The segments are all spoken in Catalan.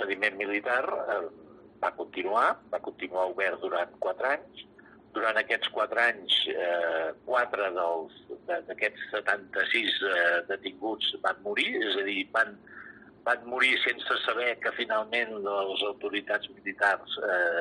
procediment militar va continuar obert durant 4 anys. Durant aquests 4 anys, 4 d'aquests 76 detinguts van morir, és a dir, van morir sense saber que finalment les autoritats militars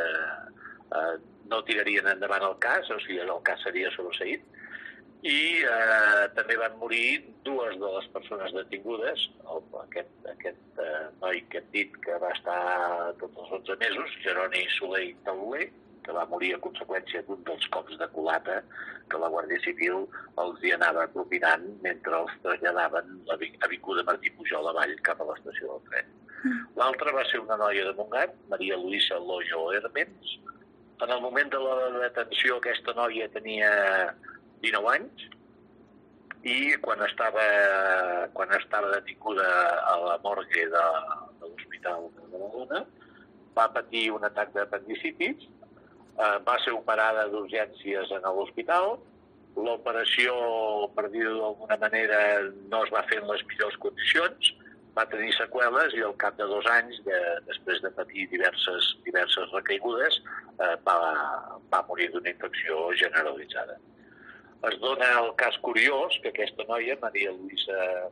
no tirarien endavant el cas, o sigui, el cas seria sobreseït. I també van morir 2 de les persones detingudes, aquest noi que hem dit que va estar tots els 11 mesos, Jeroni Soler i Tauler, que va morir a conseqüència d'un dels cops de culata que la Guàrdia Civil els hi anava propinant mentre els traslladaven l'avinguda Martí Pujol avall cap a l'estació del tren. L'altra va ser una noia de Montgat, Maria Luisa Loyo Hermens. En el moment de la detenció aquesta noia tenia 19 anys i quan estava detinguda a la morgue de l'Hospital de Badalona va patir un atac d'apendicitis. Va ser operada d'urgències en l'hospital. L'operació, per dir-ho d'alguna manera, no es va fer en les millors condicions. Va tenir seqüeles i al cap de 2 anys, després de patir diverses recaigudes, va morir d'una infecció generalitzada. Es dona el cas curiós que aquesta noia, Maria Luisa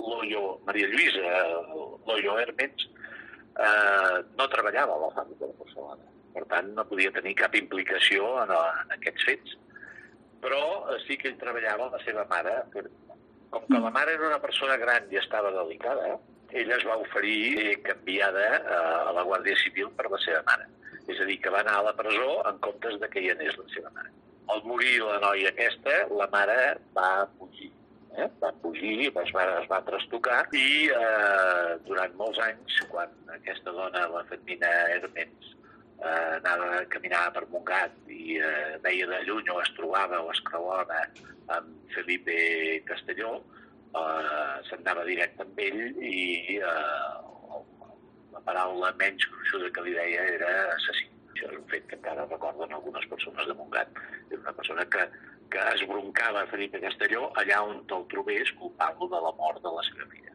Loyo Hermens, no treballava a la fàbrica de porcelana. Per tant, no podia tenir cap implicació en aquests fets. Però sí que ell treballava amb la seva mare. Com que la mare era una persona gran i estava delicada, ella es va oferir canviada a la Guàrdia Civil per la seva mare. És a dir, que va anar a la presó en comptes de que hi anés la seva mare. Al morir la noia aquesta, la mare va fugir. Va fugir, es va trastocar i durant molts anys, quan aquesta dona, la Fermina Hermens, caminava per Montgat i veia de lluny o es trobava o es creuava amb Felipe Castelló, s'anava directe amb ell i la paraula menys gruixuda que li deia era assassí. Això és un fet que encara recorden algunes persones de Montgat. Era una persona que es broncava Felipe Castelló allà on el trobés culpant-lo de la mort de la seva filla.